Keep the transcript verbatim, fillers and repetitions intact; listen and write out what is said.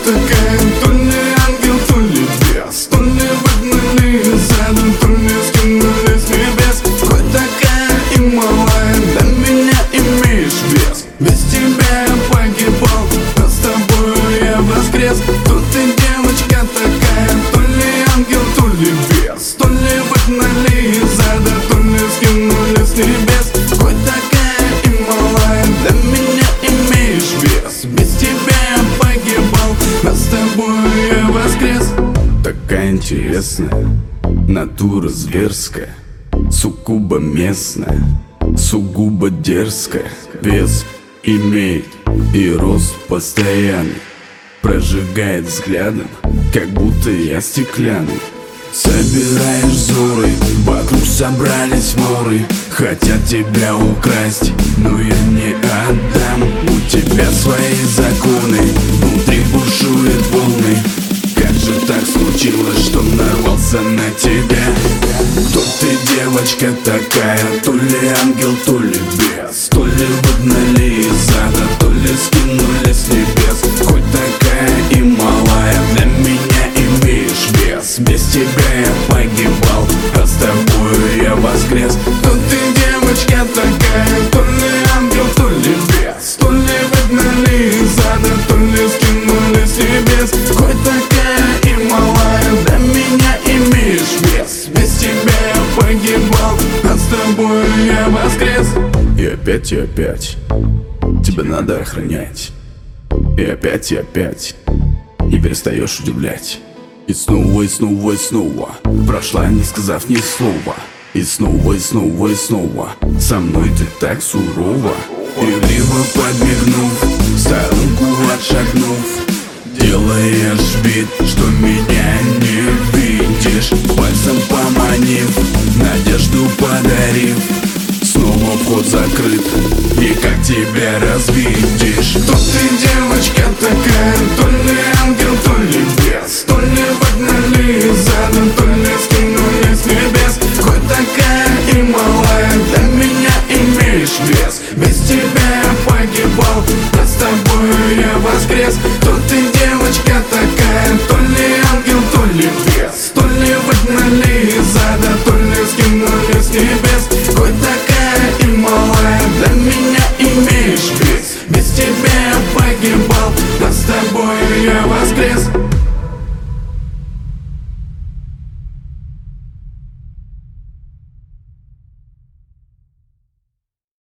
такая, то ли ангел, то ли бес, то ли выгнали из ада, то ли скинули с небес. Хоть такая и малая, для меня имеешь вес. Без тебя я погибал, а с тобою я воскрес. То ты девочка такая, то ли ангел, то ли бес, то ли выгнали из ада, то ли скинули с небес. Хоть такая и малая, для меня имеешь вес. Без тебя я погибал, а с тобою я воскрес. Такая интересная, натура зверская, сугубо местная, сугубо дерзкая. Вес имеет и рост постоянный, прожигает взглядом, как будто я стеклянный. Собираешь взоры, вокруг собрались воры, хотят тебя украсть, но я не отдам. У тебя свои законы, внутри бушуют волны. Как же так случилось, что нарвался на тебя? Кто ты, девочка такая, то ли ангел, то ли бес, то ли выгнали из ада, то ли скинули с небес. Хоть такая и малая, для меня имеешь вес. Без тебя я погибал, а с тобою я воскрес. Кто ты, девочка такая, то ли ангел, то ли бес, то ли выгнали из ада, то ли скинули с небес. Хоть такая и малая, для меня имеешь вес. Без тебя я погибал, а с тобою я воскрес. И опять, и опять тебя надо охранять. И опять, и опять не перестаешь удивлять. И снова, и снова, и снова прошла, не сказав ни слова. И снова, и снова, и снова со мной ты так сурова. Игриво подмигнув, в сторонку отшагнув, делаешь вид, что меня не видишь. Пальцем поманив, надежду подарив, снова вход закрыт, и как тебя развидишь? Кто ты, девочка такая, то ли ангел, то ли бес, то ли выгнали из ада, то ли скинули с небес. Хоть такая и малая, для меня имеешь вес. Без тебя я погибал, а с тобою я воскрес. Кто ты, девочка такая, то ли ангел, то ли бес, то ли выгнали из ада, то ли скинули с небес. Хоть такая и малая, для меня имеешь вес. Без тебя я погибал, а с тобою я воскрес.